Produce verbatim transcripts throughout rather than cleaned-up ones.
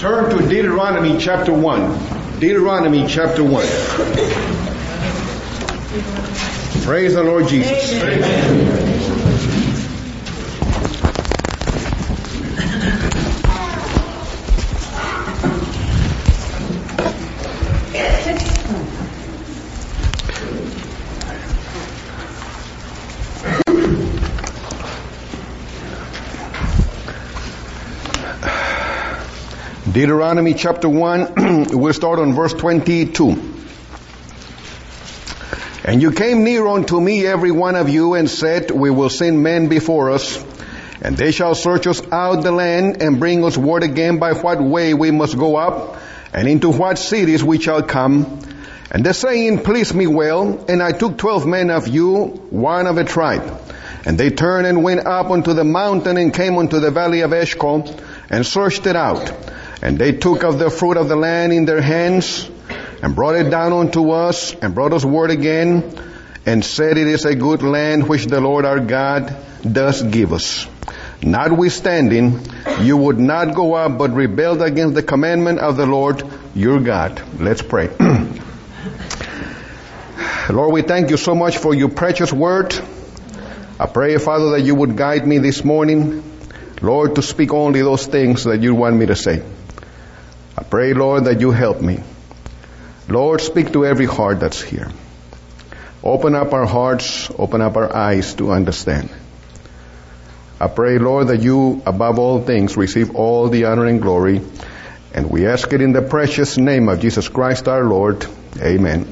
Turn to Deuteronomy chapter one. Deuteronomy chapter one. Praise the Lord Jesus. Amen. Deuteronomy chapter one, we'll start on verse twenty-two. And you came near unto me, every one of you, and said, we will send men before us, and they shall search us out the land, and bring us word again by what way we must go up, and into what cities we shall come. And the saying pleased me well, and I took twelve men of you, one of a tribe. And they turned and went up unto the mountain, and came unto the valley of Eshcol, and searched it out. And they took of the fruit of the land in their hands, and brought it down unto us, and brought us word again, and said, it is a good land which the Lord our God does give us. Notwithstanding, you would not go up, but rebelled against the commandment of the Lord your God. Let's pray. Lord, we thank you so much for your precious word. I pray, Father, that you would guide me this morning, Lord, to speak only those things that you want me to say. I pray, Lord, that you help me. Lord, speak to every heart that's here. Open up our hearts, open up our eyes to understand. I pray, Lord, that you, above all things, receive all the honor and glory. And we ask it in the precious name of Jesus Christ our Lord. Amen.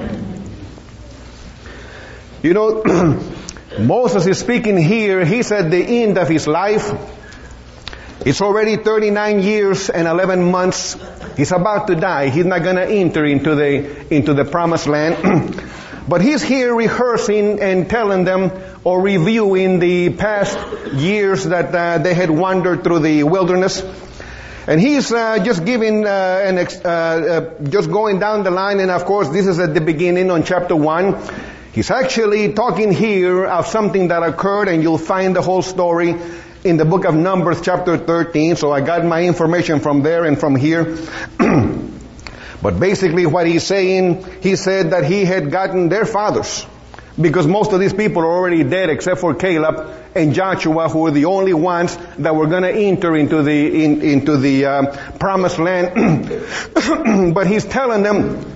You know, Moses is speaking here. He's at the end of his life. It's already thirty-nine years and eleven months. He's about to die. He's not going to enter into the into the promised land. But he's here rehearsing and telling them or reviewing the past years that uh, they had wandered through the wilderness. And he's uh, just giving, uh, an ex- uh, uh, just going down the line. And of course, this is at the beginning on chapter one. He's actually talking here of something that occurred, and you'll find the whole story in the book of Numbers chapter thirteen. So I got my information from there and from here. But basically what he's saying, he said that he had gotten their fathers, because most of these people are already dead except for Caleb and Joshua, who were the only ones that were going to enter into the in, into the uh, promised land. But he's telling them,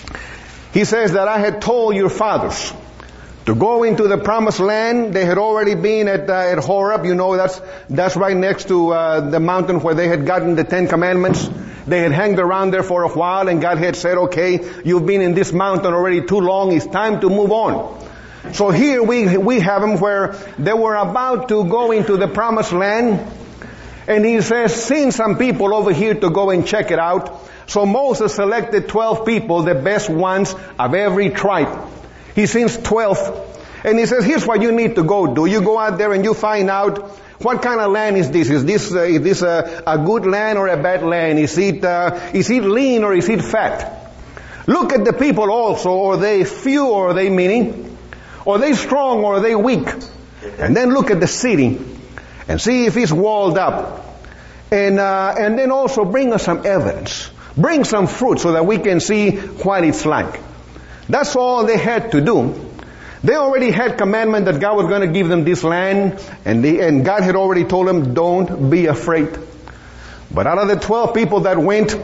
he says that I had told your fathers to go into the promised land. They had already been at uh, at Horeb. You know, that's that's right next to uh, the mountain where they had gotten the Ten Commandments. They had hanged around there for a while, and God had said, okay, you've been in this mountain already too long. It's time to move on. So here we we have them where they were about to go into the promised land. And he says, send some people over here to go and check it out. So Moses selected twelve people, the best ones of every tribe. He sends twelve. And he says, here's what you need to go do. You go out there and you find out, what kind of land is this? Is this, uh, is this a, a good land or a bad land? Is it, uh, is it lean or is it fat? Look at the people also. Are they few or are they many? Are they strong or are they weak? And then look at the city and see if it's walled up. And, uh, and then also bring us some evidence. Bring some fruit so that we can see what it's like. That's all they had to do. They already had commandment that God was going to give them this land, and, the, and God had already told them, don't be afraid. But out of the twelve people that went,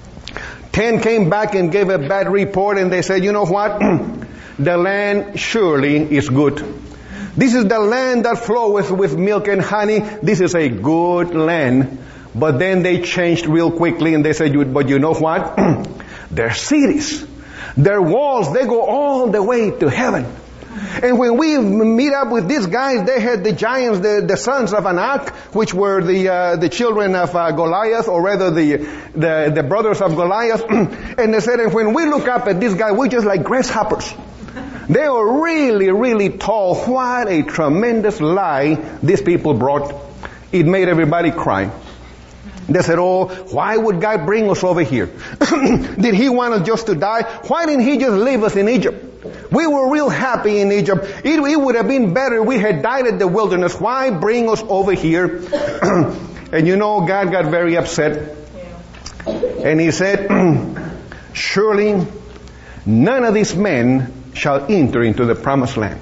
ten came back and gave a bad report, and they said, you know what? The land surely is good. This is the land that floweth with milk and honey. This is a good land. But then they changed real quickly, and they said, but you know what? Their cities, their walls, they go all the way to heaven. And when we meet up with these guys, they had the giants, the, the sons of Anak, which were the uh, the children of uh, Goliath, or rather the, the the brothers of Goliath. And they said, and when we look up at these guys, we're just like grasshoppers. They are really, really tall. What a tremendous lie these people brought. It made everybody cry. They said, oh, why would God bring us over here? Did He want us just to die? Why didn't He just leave us in Egypt? We were real happy in Egypt. It, it would have been better if we had died in the wilderness. Why bring us over here? And you know, God got very upset. And he said, surely none of these men shall enter into the promised land.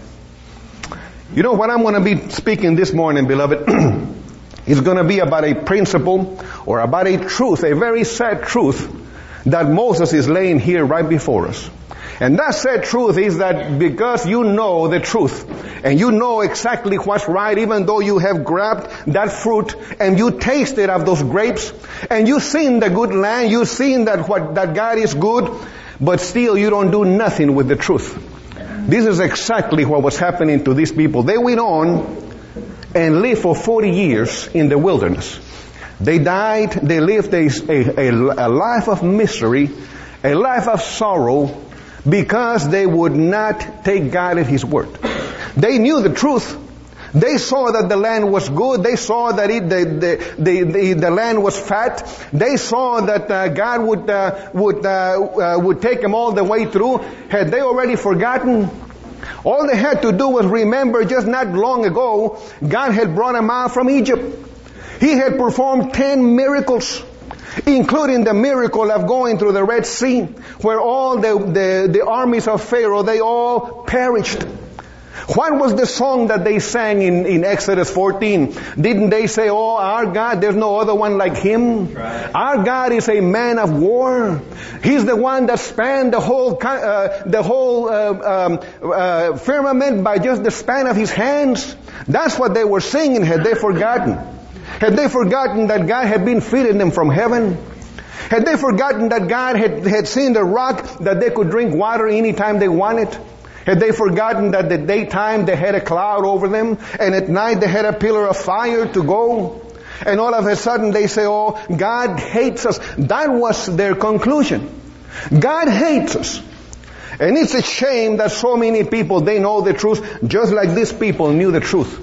You know what I'm going to be speaking this morning, beloved? It's going to be about a principle or about a truth, a very sad truth that Moses is laying here right before us. And that sad truth is that because you know the truth and you know exactly what's right, even though you have grabbed that fruit and you tasted of those grapes and you've seen the good land, you've seen that what that God is good, but still you don't do nothing with the truth. This is exactly what was happening to these people. They went on and lived for forty years in the wilderness. They died, they lived a, a, a life of misery, a life of sorrow, because they would not take God at His word. They knew the truth. They saw that the land was good. They saw that it, the, the, the, the, the land was fat. They saw that uh, God would, uh, would, uh, uh, would take them all the way through. Had they already forgotten? All they had to do was remember just not long ago, God had brought them out from Egypt. He had performed ten miracles, including the miracle of going through the Red Sea, where all the, the, the armies of Pharaoh, they all perished. What was the song that they sang in, in Exodus fourteen? Didn't they say, oh, our God, there's no other one like Him? Right. Our God is a man of war. He's the one that spanned the whole, uh, the whole uh, um, uh, firmament by just the span of His hands. That's what they were singing. Had they forgotten? Had they forgotten that God had been feeding them from heaven? Had they forgotten that God had, had seen the rock that they could drink water anytime they wanted? Had they forgotten that the daytime they had a cloud over them and at night they had a pillar of fire to go? And all of a sudden they say, oh, God hates us. That was their conclusion. God hates us. And it's a shame that so many people, they know the truth, just like these people knew the truth.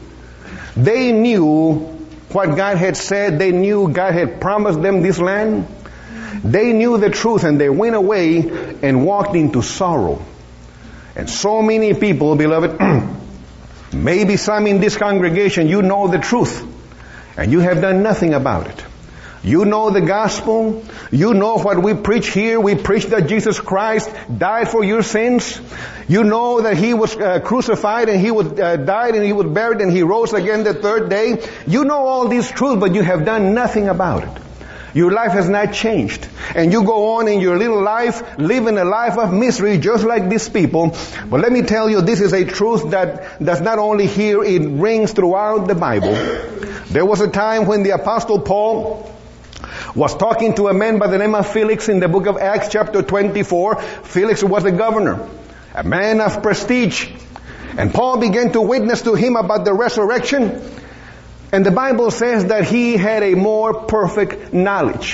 They knew what God had said. They knew God had promised them this land. They knew the truth and they went away and walked into sorrow. And so many people, beloved, maybe some in this congregation, you know the truth and you have done nothing about it. You know the gospel. You know what we preach here. We preach that Jesus Christ died for your sins. You know that He was uh, crucified and He was uh, died and He was buried and He rose again the third day. You know all these truths, but you have done nothing about it. Your life has not changed. And you go on in your little life, living a life of misery just like these people. But let me tell you, this is a truth that that's not only here, it rings throughout the Bible. There was a time when the Apostle Paul was talking to a man by the name of Felix in the book of Acts chapter twenty-four. Felix was the governor, a man of prestige. And Paul began to witness to him about the resurrection. And the Bible says that he had a more perfect knowledge.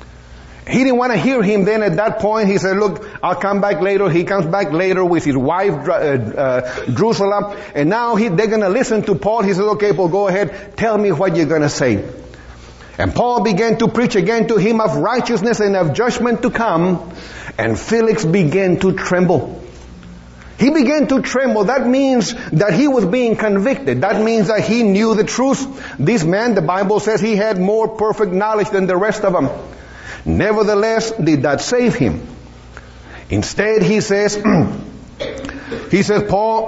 He didn't want to hear him then at that point. He said, look, I'll come back later. He comes back later with his wife, uh, uh, Drusilla. And now he, they're going to listen to Paul. He says, okay, Paul, go ahead. Tell me what you're going to say. And Paul began to preach again to him of righteousness and of judgment to come. And Felix began to tremble. He began to tremble. That means that he was being convicted. That means that he knew the truth. This man, the Bible says, he had more perfect knowledge than the rest of them. Nevertheless, did that save him? Instead, he says, he says, Paul,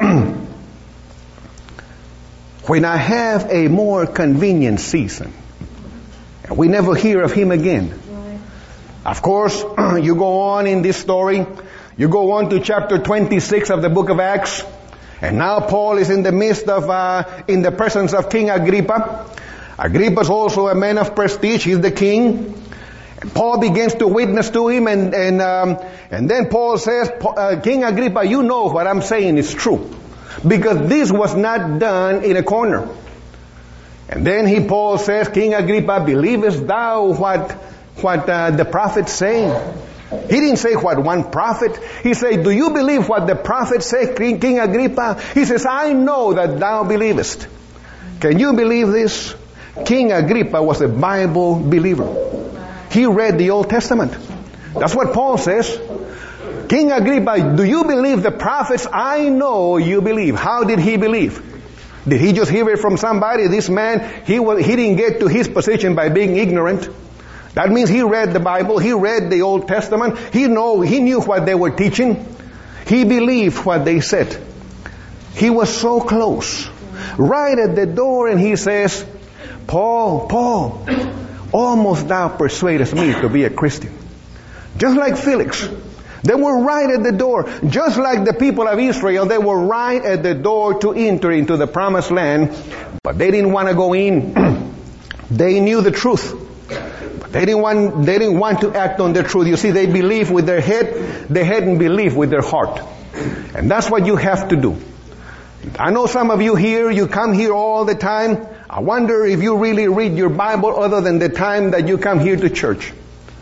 when I have a more convenient season, and we never hear of him again. Of course, you go on in this story. You go on to chapter twenty-six of the book of Acts, and now Paul is in the midst of, uh, in the presence of King Agrippa. Agrippa is also a man of prestige. He's the king. And Paul begins to witness to him, and and um, and then Paul says, uh, King Agrippa, you know what I'm saying is true, because this was not done in a corner. And then he, Paul says, King Agrippa, believest thou what what uh, the prophets say? He didn't say what one prophet. He said, do you believe what the prophets say, King, King Agrippa? He says, I know that thou believest. Can you believe this? King Agrippa was a Bible believer. He read the Old Testament. That's what Paul says. King Agrippa, do you believe the prophets? I know you believe. How did he believe? Did he just hear it from somebody? This man, he was, he didn't get to his position by being ignorant. That means he read the Bible, he read the Old Testament, he know, he knew what they were teaching, he believed what they said. He was so close. Right at the door, and he says, Paul, Paul, almost thou persuadest me to be a Christian. Just like Felix. They were right at the door. Just like the people of Israel, they were right at the door to enter into the promised land, but they didn't want to go in. They knew the truth. But they didn't want, they didn't want to act on the truth. You see, they believed with their head, they hadn't believed with their heart. And that's what you have to do. I know some of you here, you come here all the time. I wonder if you really read your Bible other than the time that you come here to church.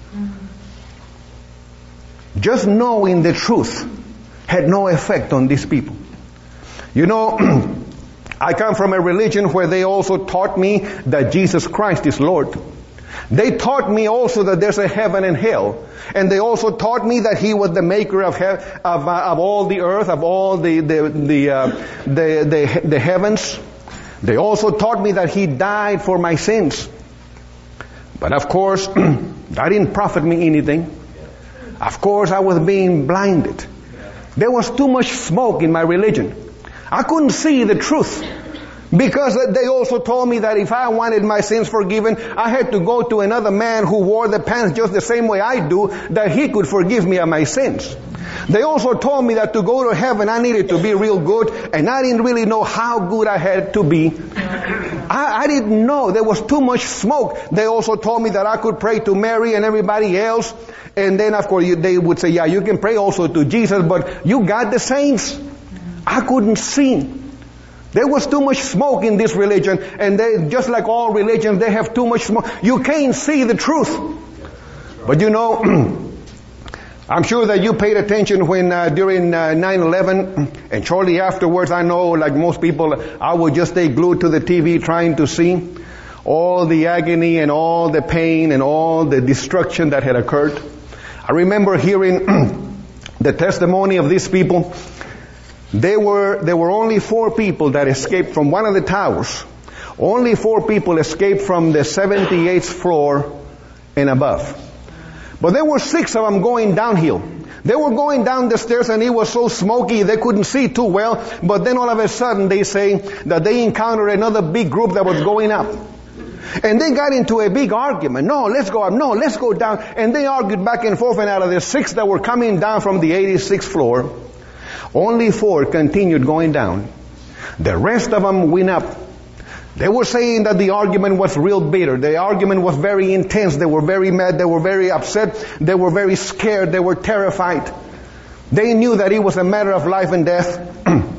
Just knowing the truth had no effect on these people. You know, I come from a religion where they also taught me that Jesus Christ is Lord. They taught me also that there's a heaven and hell. And they also taught me that He was the maker of he- of, uh, of all the earth, of all the the the, uh, the the the heavens. They also taught me that He died for my sins. But of course, that didn't profit me anything. Of course, I was being blinded. There was too much smoke in my religion. I couldn't see the truth. Because they also told me that if I wanted my sins forgiven, I had to go to another man who wore the pants just the same way I do, that he could forgive me of my sins. They also told me that to go to heaven, I needed to be real good, and I didn't really know how good I had to be. I, I didn't know. There was too much smoke. They also told me that I could pray to Mary and everybody else. And then, of course, you, they would say, yeah, you can pray also to Jesus, but you got the saints. I couldn't see. There was too much smoke in this religion, and they, just like all religions, they have too much smoke. You can't see the truth. But you know, I'm sure that you paid attention when uh, during uh, nine eleven, and shortly afterwards, I know, like most people, I would just stay glued to the T V trying to see all the agony and all the pain and all the destruction that had occurred. I remember hearing the testimony of these people. There were, there were only four people that escaped from one of the towers. Only four people escaped from the seventy-eighth floor and above. But there were six of them going downhill. They were going down the stairs and it was so smoky they couldn't see too well. But then all of a sudden they say that they encountered another big group that was going up. And they got into a big argument. No, let's go up. No, let's go down. And they argued back and forth, and out of the six that were coming down from the eighty-sixth floor, only four continued going down. The rest of them went up. They were saying that the argument was real bitter. The argument was very intense. They were very mad. They were very upset. They were very scared. They were terrified. They knew that it was a matter of life and death.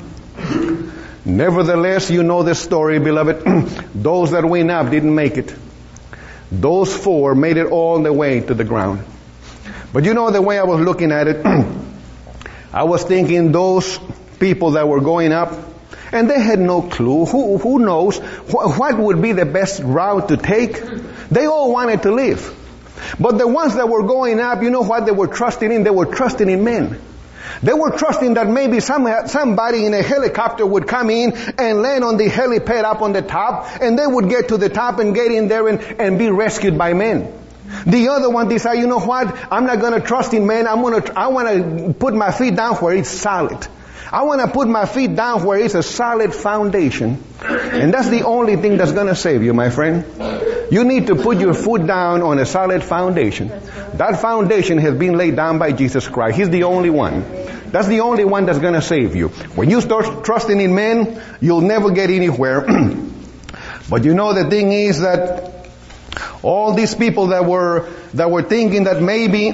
Nevertheless, you know the story, beloved. Those that went up didn't make it. Those four made it all the way to the ground. But you know the way I was looking at it, I was thinking those people that were going up, and they had no clue. Who, who knows wh- what would be the best route to take? They all wanted to live. But the ones that were going up, you know what they were trusting in? They were trusting in men. They were trusting that maybe some, somebody in a helicopter would come in and land on the helipad up on the top, and they would get to the top and get in there and, and be rescued by men. The other one decided, you know what? I'm not going to trust in men. I'm going to, I want to put my feet down where it's solid. I want to put my feet down where it's a solid foundation. And that's the only thing that's going to save you, my friend. You need to put your foot down on a solid foundation. That foundation has been laid down by Jesus Christ. He's the only one. That's the only one that's going to save you. When you start trusting in men, you'll never get anywhere. But you know, the thing is that all these people that were that were thinking that maybe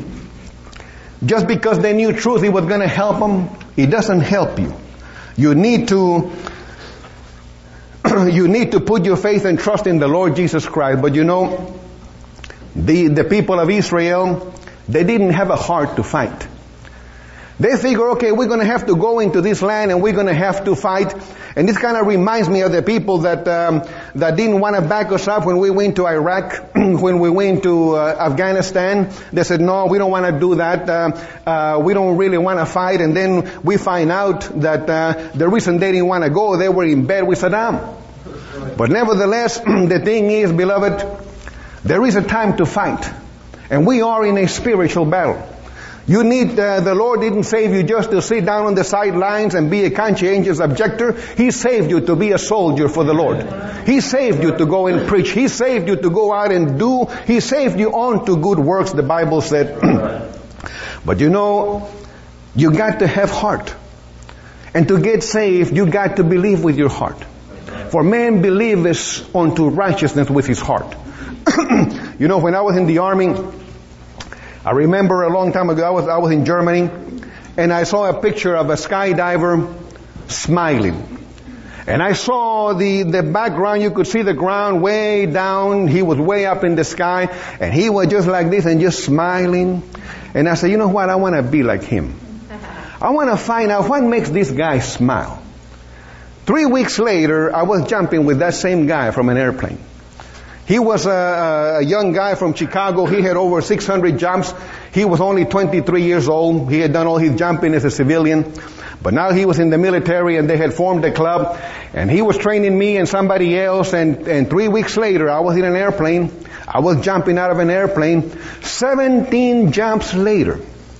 just because they knew truth, it was going to help them, it doesn't help you. You need to you need to put your faith and trust in the Lord Jesus Christ. But you know, the the people of Israel, they didn't have a heart to fight. They figure, okay, we're going to have to go into this land and we're going to have to fight. And this kind of reminds me of the people that um, that didn't want to back us up when we went to Iraq, when we went to uh, Afghanistan. They said, no, we don't want to do that. Uh, uh, we don't really want to fight. And then we find out that uh, the reason they didn't want to go, they were in bed with Saddam. But nevertheless, the thing is, beloved, There is a time to fight. And we are in a spiritual battle. You need, uh, the Lord didn't save you just to sit down on the sidelines and be a conscientious objector. He saved you to be a soldier for the Lord. He saved you to go and preach. He saved you to go out and do. He saved you on to good works, the Bible said. But you know, you got to have heart. And to get saved, you got to believe with your heart. For man believeth unto righteousness with his heart. You know, when I was in the army, I remember a long time ago, I was, I was in Germany, and I saw a picture of a skydiver smiling. And I saw the, the background, you could see the ground way down, he was way up in the sky, and he was just like this and just smiling. And I said, you know what, I want to be like him. I want to find out what makes this guy smile. Three weeks later, I was jumping with that same guy from an airplane. He was a, a young guy from Chicago. He had over six hundred jumps. He was only twenty-three years old. He had done all his jumping as a civilian. But now he was in the military and they had formed a club. And he was training me and somebody else. And, and three weeks later, I was in an airplane. I was jumping out of an airplane. seventeen jumps later,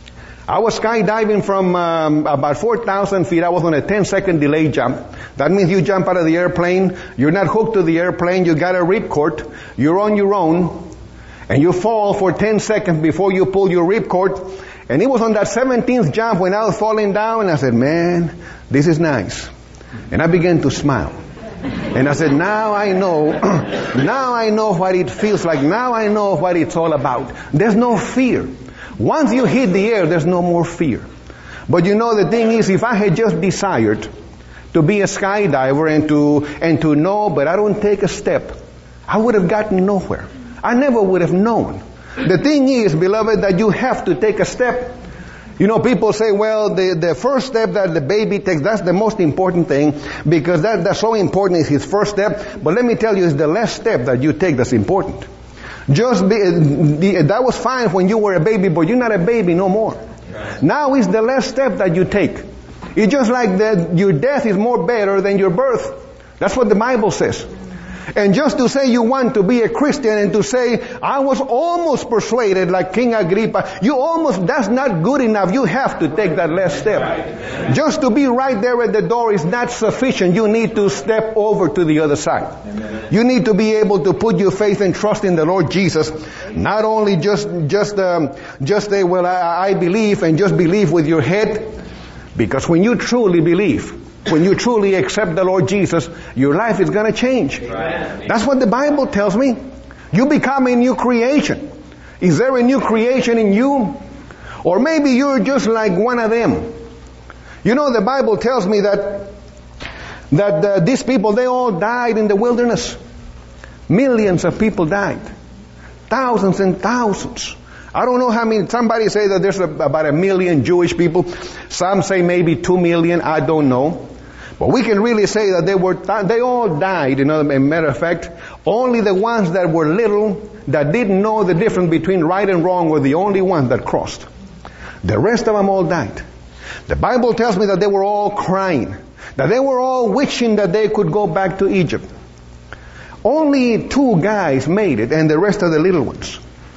I was skydiving from um, about four thousand feet. I was on a ten second delay jump. That means you jump out of the airplane. You're not hooked to the airplane. You got a ripcord. You're on your own. And you fall for ten seconds before you pull your ripcord. And it was on that seventeenth jump when I was falling down. And I said, man, this is nice. And I began to smile. And I said, now I know. Now I know what it feels like. Now I know what it's all about. There's no fear. Once you hit the air, there's no more fear. But you know, the thing is, if I had just desired to be a skydiver and to and to know, but I don't take a step, I would have gotten nowhere. I never would have known. The thing is, beloved, that you have to take a step. You know, people say, well, the, the first step that the baby takes, that's the most important thing, because that, that's so important is his first step. But let me tell you, it's the last step that you take that's important. Just be, the, that was fine when you were a baby, but you're not a baby no more. Now is the last step that you take. It's just like that your death is more better than your birth. That's what the Bible says. And just to say you want to be a Christian and to say, I was almost persuaded like King Agrippa, you almost, that's not good enough. You have to take that last step. Just to be right there at the door is not sufficient. You need to step over to the other side. You need to be able to put your faith and trust in the Lord Jesus. Not only just, just, um, just say, well, I, I believe, and just believe with your head. Because when you truly believe, when you truly accept the Lord Jesus, your life is going to change. Right. That's what the Bible tells me. You become a new creation. Is there a new creation in you? Or maybe you're just like one of them. You know, the Bible tells me that that uh, these people, they all died in the wilderness. Millions of people died. Thousands and thousands. I don't know how many, somebody say that there's a, about a million Jewish people. Some say maybe two million, I don't know. But we can really say that they were, they all died. You know, as a matter of fact, only the ones that were little, that didn't know the difference between right and wrong, were the only ones that crossed. The rest of them all died. The Bible tells me that they were all crying, that they were all wishing that they could go back to Egypt. Only two guys made it, and the rest of the little ones.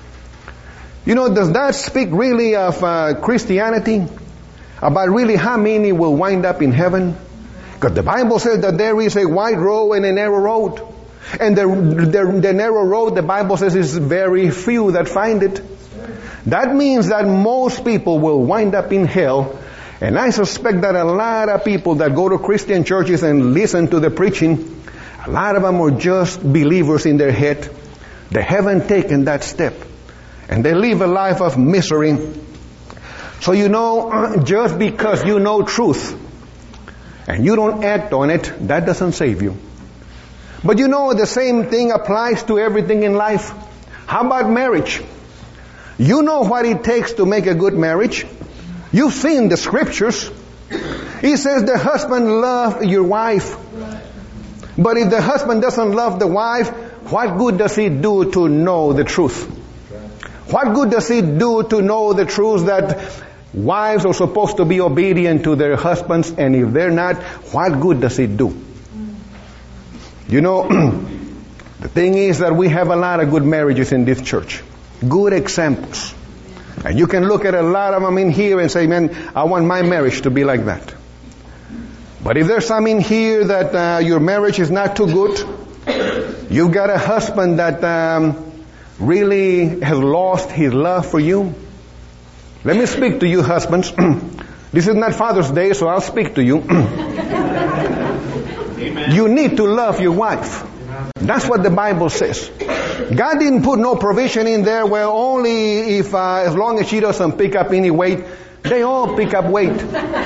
You know, does that speak really of uh, Christianity? About really how many will wind up in heaven? Because the Bible says that there is a wide road and a narrow road. And the, the, the narrow road, the Bible says, is very few that find it. That means that most people will wind up in hell. And I suspect that a lot of people that go to Christian churches and listen to the preaching, a lot of them are just believers in their head. They haven't taken that step. And they live a life of misery. So you know, just because you know truth and you don't act on it, that doesn't save you. But you know, the same thing applies to everything in life. How about marriage? You know what it takes to make a good marriage. You've seen the scriptures. It says the husband love your wife. But if the husband doesn't love the wife, what good does he do to know the truth? What good does it do to know the truth that wives are supposed to be obedient to their husbands, and if they're not, what good does it do? You know, The thing is that we have a lot of good marriages in this church. Good examples. And you can look at a lot of them in here and say, man, I want my marriage to be like that. But if there's some in here that uh, your marriage is not too good, you've got a husband that um, really has lost his love for you. Let me speak to you husbands. This is not Father's Day, so I'll speak to you. You need to love your wife. That's what the Bible says. God didn't put no provision in there where only if, uh, as long as she doesn't pick up any weight, they all pick up weight.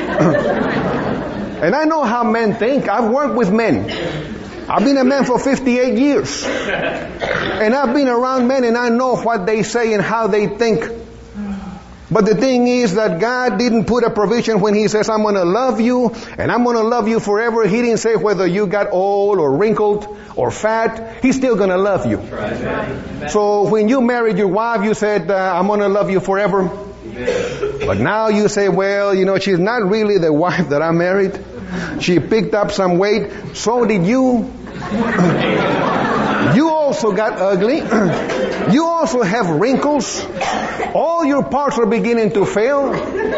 And I know how men think. I've worked with men. I've been a man for fifty-eight years. And I've been around men and I know what they say and how they think. But the thing is that God didn't put a provision when He says, I'm going to love you and I'm going to love you forever. He didn't say whether you got old or wrinkled or fat. He's still going to love you. Right. So when you married your wife, you said, uh, I'm going to love you forever. Amen. But now you say, well, you know, she's not really the wife that I married. She picked up some weight. So did you. You also got ugly. You also have wrinkles. All your parts are beginning to fail.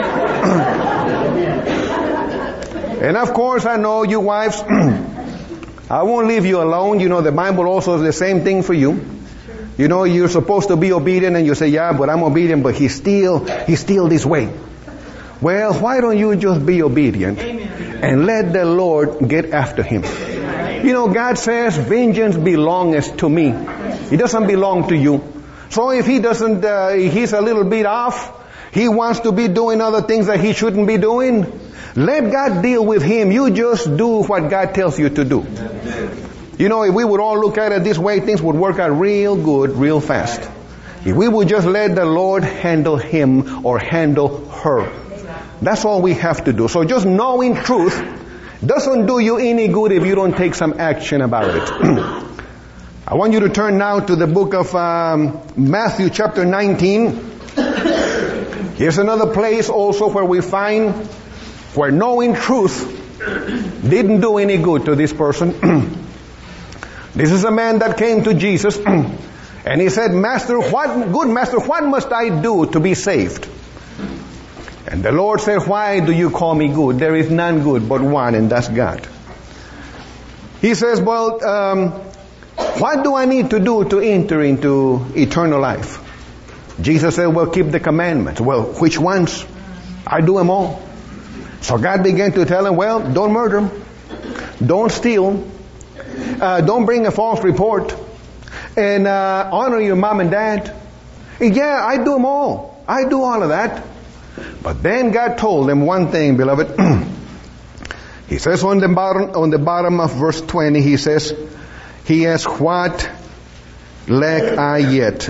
And of course, I know you wives, I won't leave you alone. You know, the Bible also is the same thing for you. You know, you're supposed to be obedient and you say, yeah, but I'm obedient, but he's still, he's still this way. Well, why don't you just be obedient and let the Lord get after him? You know, God says, vengeance belongs to me. It doesn't belong to you. So if he doesn't, uh, he's a little bit off, he wants to be doing other things that he shouldn't be doing, let God deal with him. You just do what God tells you to do. You know, if we would all look at it this way, things would work out real good, real fast. If we would just let the Lord handle him or handle her. That's all we have to do. So just knowing truth doesn't do you any good if you don't take some action about it. I want you to turn now to the book of um, Matthew chapter nineteen. Here's another place also where we find where knowing truth didn't do any good to this person. This is a man that came to Jesus and he said, Master, what, good Master, what must I do to be saved? And the Lord said, why do you call me good? There is none good but one, and that's God. He says, well, um, what do I need to do to enter into eternal life? Jesus said, well, keep the commandments. Well, which ones? I do them all. So God began to tell him, well, don't murder, don't steal, uh, don't bring a false report, and uh, honor your mom and dad. And yeah, I do them all. I do all of that. But then God told them one thing, beloved. He says on the bottom, on the bottom of verse twenty, he says, he asks, what lack I yet?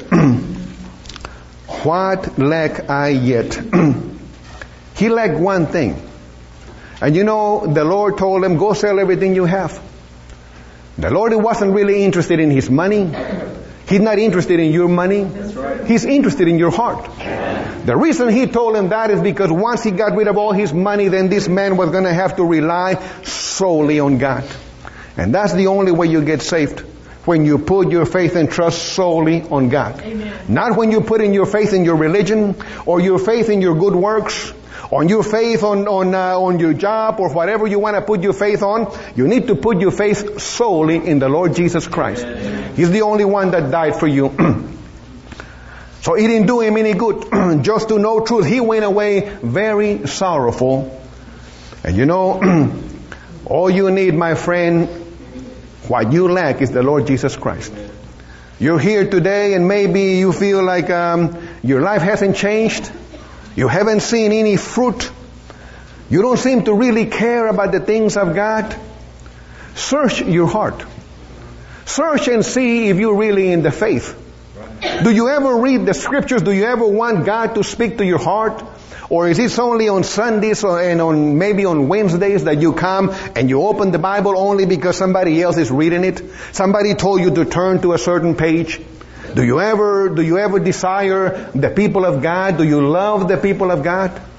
What lack I yet? He lacked one thing. And you know, the Lord told him, go sell everything you have. The Lord wasn't really interested in his money. He's not interested in your money. That's right. He's interested in your heart. Yeah. The reason he told him that is because once he got rid of all his money, then this man was going to have to rely solely on God. And that's the only way you get saved. When you put your faith and trust solely on God. Amen. Not when you put in your faith in your religion or your faith in your good works, on your faith on on uh, on your job or whatever you want to put your faith on. You need to put your faith solely in the Lord Jesus Christ. Amen. He's the only one that died for you. So it didn't do him any good just to know truth. He went away very sorrowful. And you know, all you need, my friend, what you lack is the Lord Jesus Christ. You're here today and maybe you feel like um, your life hasn't changed. You haven't seen any fruit. You don't seem to really care about the things of God. Search your heart. Search and see if you're really in the faith. Do you ever read the scriptures? Do you ever want God to speak to your heart? Or is it only on Sundays or, and on maybe on Wednesdays that you come and you open the Bible only because somebody else is reading it? Somebody told you to turn to a certain page. Do you ever, do you ever desire the people of God? Do you love the people of God?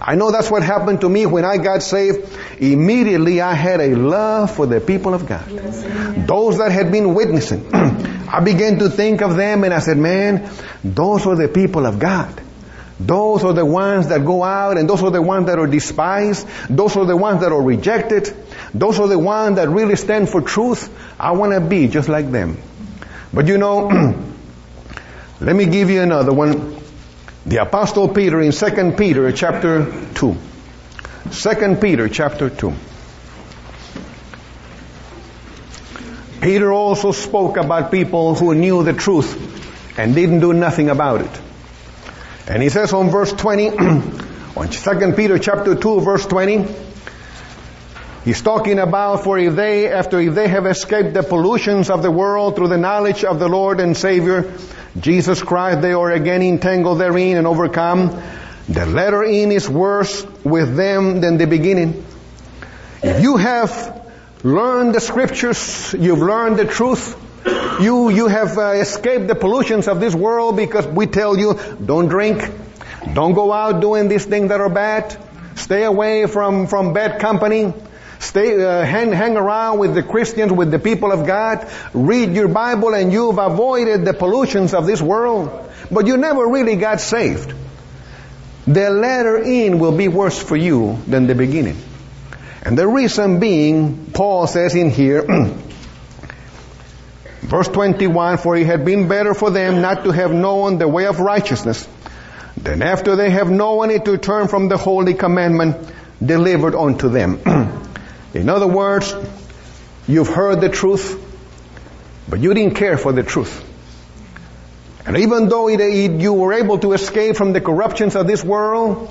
I know that's what happened to me when I got saved. Immediately I had a love for the people of God. Those that had been witnessing. I began to think of them and I said, man, those are the people of God. Those are the ones that go out, and those are the ones that are despised. Those are the ones that are rejected. Those are the ones that really stand for truth. I want to be just like them. But you know, let me give you another one. The Apostle Peter in Second Peter chapter two. Second Peter chapter two. Peter also spoke about people who knew the truth and didn't do nothing about it. And he says on verse twenty, on Second Peter chapter two, verse twenty, he's talking about, for if they, after if they have escaped the pollutions of the world through the knowledge of the Lord and Savior, Jesus Christ, they are again entangled therein and overcome. The latter end is worse with them than the beginning. If you have learned the scriptures, you've learned the truth, You you have uh, escaped the pollutions of this world, because we tell you, don't drink, don't go out doing these things that are bad, stay away from, from bad company, stay uh, hang, hang around with the Christians, with the people of God, read your Bible, and you've avoided the pollutions of this world. But you never really got saved. The latter end will be worse for you than the beginning. And the reason being, Paul says in here, verse twenty-one, for it had been better for them not to have known the way of righteousness, than after they have known it to turn from the holy commandment delivered unto them. In other words, you've heard the truth, but you didn't care for the truth. And even though it, it, you were able to escape from the corruptions of this world,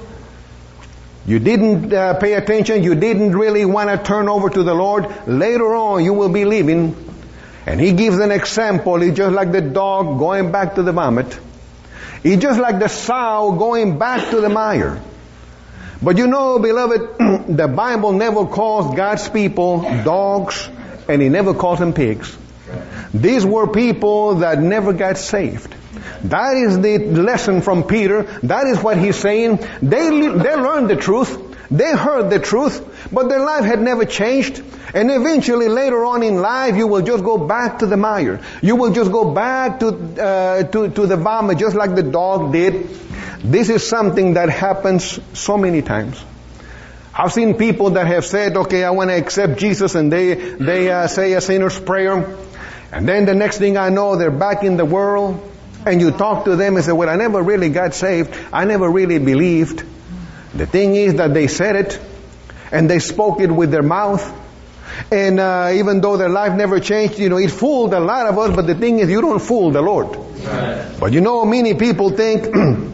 you didn't uh, pay attention, you didn't really want to turn over to the Lord. Later on, you will be leaving. And he gives an example. It's just like the dog going back to the vomit. It's just like the sow going back to the mire. But you know, beloved, the Bible never calls God's people dogs, and it never calls them pigs. These were people that never got saved. That is the lesson from Peter. That is what he's saying. They, they learned the truth. They heard the truth, but their life had never changed. And eventually, later on in life, you will just go back to the mire. You will just go back to, uh, to, to the vomit, just like the dog did. This is something that happens so many times. I've seen people that have said, okay, I want to accept Jesus, and they, they uh, say a sinner's prayer. And then the next thing I know, they're back in the world. And you talk to them and say, well, I never really got saved. I never really believed. The thing is that they said it, and they spoke it with their mouth. And uh, even though their life never changed, you know, it fooled a lot of us, but the thing is, you don't fool the Lord. Right. But you know, many people think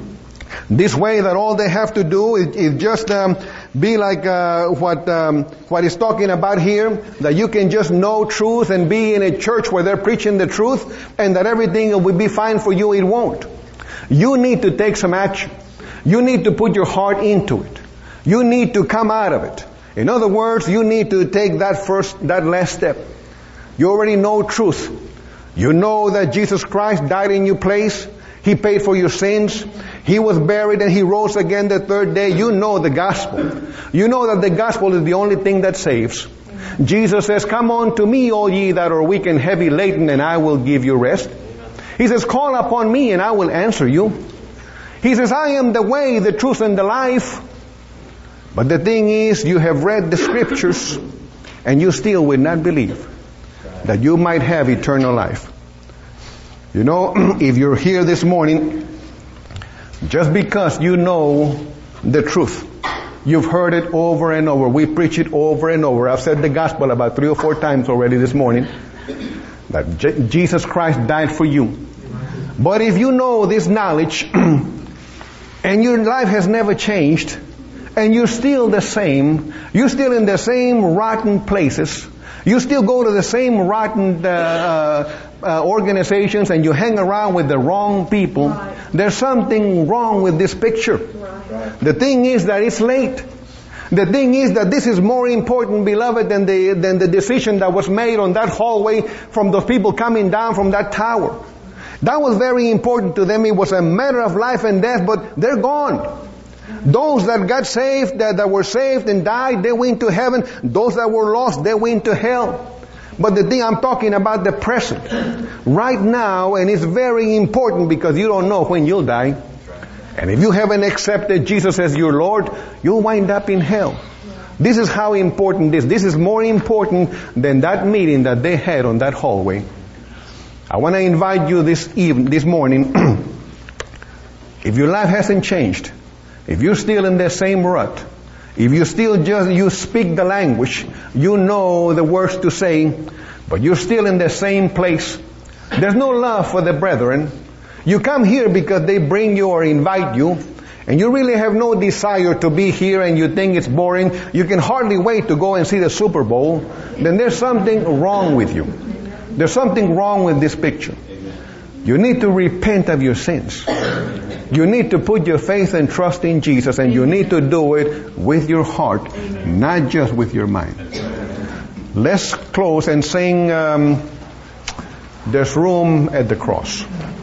this way, that all they have to do is, is just um, be like uh, what um, what he's talking about here, that you can just know truth and be in a church where they're preaching the truth, and that everything will be fine for you. It won't. You need to take some action. You need to put your heart into it. You need to come out of it. In other words, you need to take that first, that last step. You already know truth. You know that Jesus Christ died in your place. He paid for your sins. He was buried and He rose again the third day. You know the gospel. You know that the gospel is the only thing that saves. Jesus says, come on to me, all ye that are weak and heavy laden, and I will give you rest. He says, call upon me and I will answer you. He says, I am the way, the truth, and the life. But the thing is, you have read the scriptures and you still will not believe that you might have eternal life. You know, if you're here this morning, just because you know the truth, you've heard it over and over. We preach it over and over. I've said the gospel about three or four times already this morning, that J- Jesus Christ died for you. But if you know this knowledge, and your life has never changed, and you're still the same, you're still in the same rotten places, you still go to the same rotten uh, uh, organizations, and you hang around with the wrong people, right. There's something wrong with this picture. Right. The thing is that it's late. The thing is that this is more important, beloved, than the, than the decision that was made on that hallway from those people coming down from that tower. That was very important to them. It was a matter of life and death, but they're gone. Those that got saved, that, that were saved and died, they went to heaven. Those that were lost, they went to hell. But the thing I'm talking about, the present. Right now, and it's very important because you don't know when you'll die. And if you haven't accepted Jesus as your Lord, you'll wind up in hell. This is how important this is. This is more important than that meeting that they had on that hallway. I want to invite you this evening, this morning, if your life hasn't changed, if you're still in the same rut, if you still just, you speak the language, you know the words to say, but you're still in the same place, there's no love for the brethren. You come here because they bring you or invite you, and you really have no desire to be here and you think it's boring, you can hardly wait to go and see the Super Bowl, then there's something wrong with you. There's something wrong with this picture. You need to repent of your sins. You need to put your faith and trust in Jesus, and you need to do it with your heart, not just with your mind. Let's close and sing um, There's Room at the Cross.